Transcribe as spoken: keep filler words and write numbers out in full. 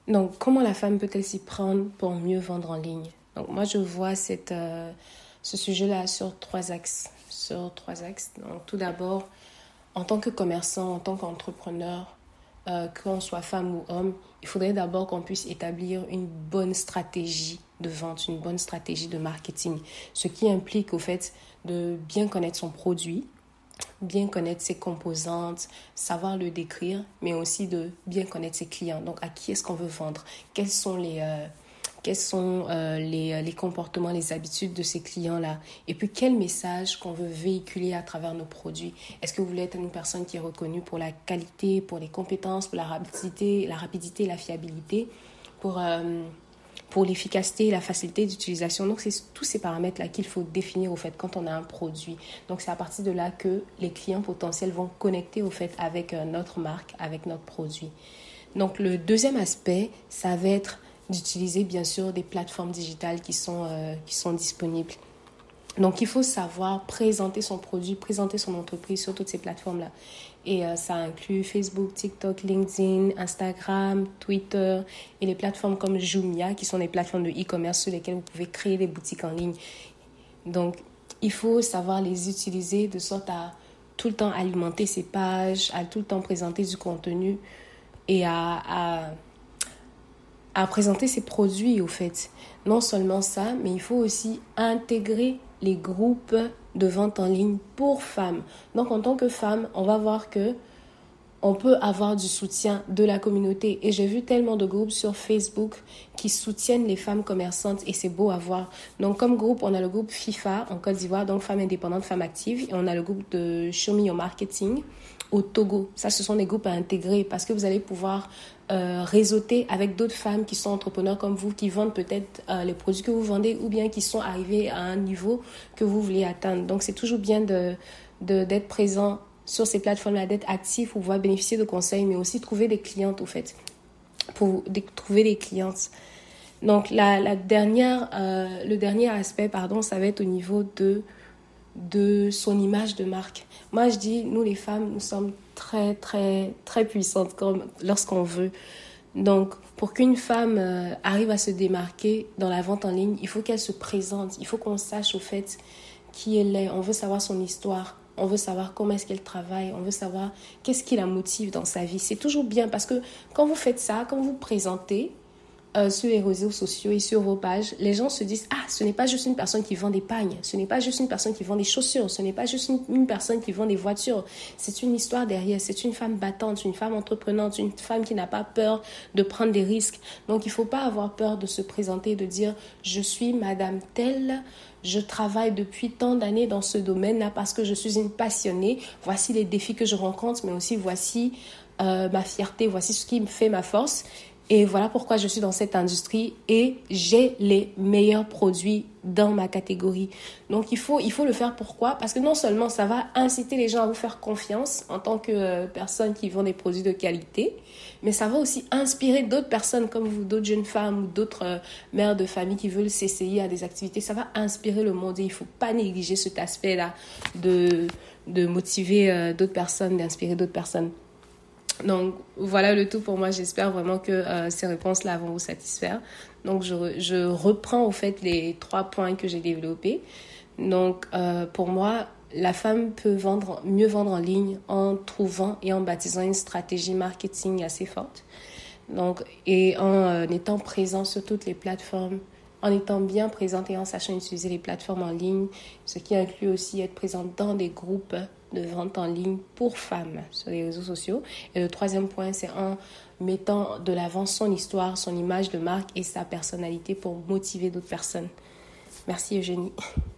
Donc, comment la femme peut-elle s'y prendre pour mieux vendre en ligne? Donc, moi, je vois cette, euh, ce sujet-là sur trois axes. Sur trois axes. Donc, tout d'abord, en tant que commerçant, en tant qu'entrepreneur, euh, qu'on soit femme ou homme, il faudrait d'abord qu'on puisse établir une bonne stratégie de vente, une bonne stratégie de marketing. Ce qui implique au fait de bien connaître son produit, bien connaître ses composantes, savoir le décrire, mais aussi de bien connaître ses clients. Donc, à qui est-ce qu'on veut vendre? Quels sont les, euh, quels sont, euh, les, les comportements, les habitudes de ces clients-là? Et puis, quel message qu'on veut véhiculer à travers nos produits? Est-ce que vous voulez être une personne qui est reconnue pour la qualité, pour les compétences, pour la rapidité, la rapidité, la fiabilité, pour... Euh, pour l'efficacité et la facilité d'utilisation. Donc, c'est tous ces paramètres-là qu'il faut définir au fait quand on a un produit. Donc, c'est à partir de là que les clients potentiels vont connecter au fait avec notre marque, avec notre produit. Donc, le deuxième aspect, ça va être d'utiliser bien sûr des plateformes digitales qui sont, euh, qui sont disponibles. Donc, il faut savoir présenter son produit, présenter son entreprise sur toutes ces plateformes-là. Et euh, ça inclut Facebook, TikTok, LinkedIn, Instagram, Twitter et les plateformes comme Jumia, qui sont des plateformes de e-commerce sur lesquelles vous pouvez créer des boutiques en ligne. Donc, il faut savoir les utiliser de sorte à tout le temps alimenter ces pages, à tout le temps présenter du contenu et à... à à présenter ses produits au fait. Non seulement ça, mais il faut aussi intégrer les groupes de vente en ligne pour femmes. Donc en tant que femme, on va voir que on peut avoir du soutien de la communauté. Et j'ai vu tellement de groupes sur Facebook qui soutiennent les femmes commerçantes et c'est beau à voir. Donc comme groupe, on a le groupe FIFA en Côte d'Ivoire, donc Femmes indépendantes, Femmes actives. Et on a le groupe de Show Me Your Marketing au Togo. Ça, ce sont des groupes à intégrer parce que vous allez pouvoir euh, réseauter avec d'autres femmes qui sont entrepreneurs comme vous, qui vendent peut-être euh, les produits que vous vendez ou bien qui sont arrivés à un niveau que vous voulez atteindre. Donc, c'est toujours bien de, de, d'être présent sur ces plateformes-là, d'être actif pour pouvoir bénéficier de conseils, mais aussi trouver des clientes, au fait, pour de, trouver des clientes. Donc, la, la dernière, euh, le dernier aspect, pardon, ça va être au niveau de de son image de marque. Moi, je dis, nous les femmes, nous sommes très, très, très puissantes comme, lorsqu'on veut. Donc, pour qu'une femme euh, arrive à se démarquer dans la vente en ligne, il faut qu'elle se présente. Il faut qu'on sache au fait qui elle est. On veut savoir son histoire. On veut savoir comment est-ce qu'elle travaille. On veut savoir qu'est-ce qui la motive dans sa vie. C'est toujours bien parce que quand vous faites ça, quand vous vous présentez, Euh, sur les réseaux sociaux et sur vos pages, les gens se disent « Ah, ce n'est pas juste une personne qui vend des pagnes, ce n'est pas juste une personne qui vend des chaussures, ce n'est pas juste une, une personne qui vend des voitures. C'est une histoire derrière, c'est une femme battante, une femme entreprenante, une femme qui n'a pas peur de prendre des risques. » Donc, il ne faut pas avoir peur de se présenter, de dire « Je suis madame telle, je travaille depuis tant d'années dans ce domaine-là parce que je suis une passionnée. Voici les défis que je rencontre, mais aussi voici euh, ma fierté, voici ce qui me fait ma force. » Et voilà pourquoi je suis dans cette industrie et j'ai les meilleurs produits dans ma catégorie. Donc, il faut, il faut le faire. Pourquoi? Parce que non seulement ça va inciter les gens à vous faire confiance en tant que euh, personne qui vend des produits de qualité, mais ça va aussi inspirer d'autres personnes comme vous, d'autres jeunes femmes ou d'autres euh, mères de famille qui veulent s'essayer à des activités. Ça va inspirer le monde et il ne faut pas négliger cet aspect-là de, de motiver euh, d'autres personnes, d'inspirer d'autres personnes. Donc, voilà le tout pour moi. J'espère vraiment que euh, ces réponses-là vont vous satisfaire. Donc, je, re, je reprends au fait les trois points que j'ai développés. Donc, euh, pour moi, la femme peut vendre, mieux vendre en ligne en trouvant et en bâtissant une stratégie marketing assez forte. Donc, et en euh, étant présent sur toutes les plateformes, en étant bien présente et en sachant utiliser les plateformes en ligne, ce qui inclut aussi être présente dans des groupes de vente en ligne pour femmes sur les réseaux sociaux. Et le troisième point, c'est en mettant de l'avant son histoire, son image de marque et sa personnalité pour motiver d'autres personnes. Merci Eugénie.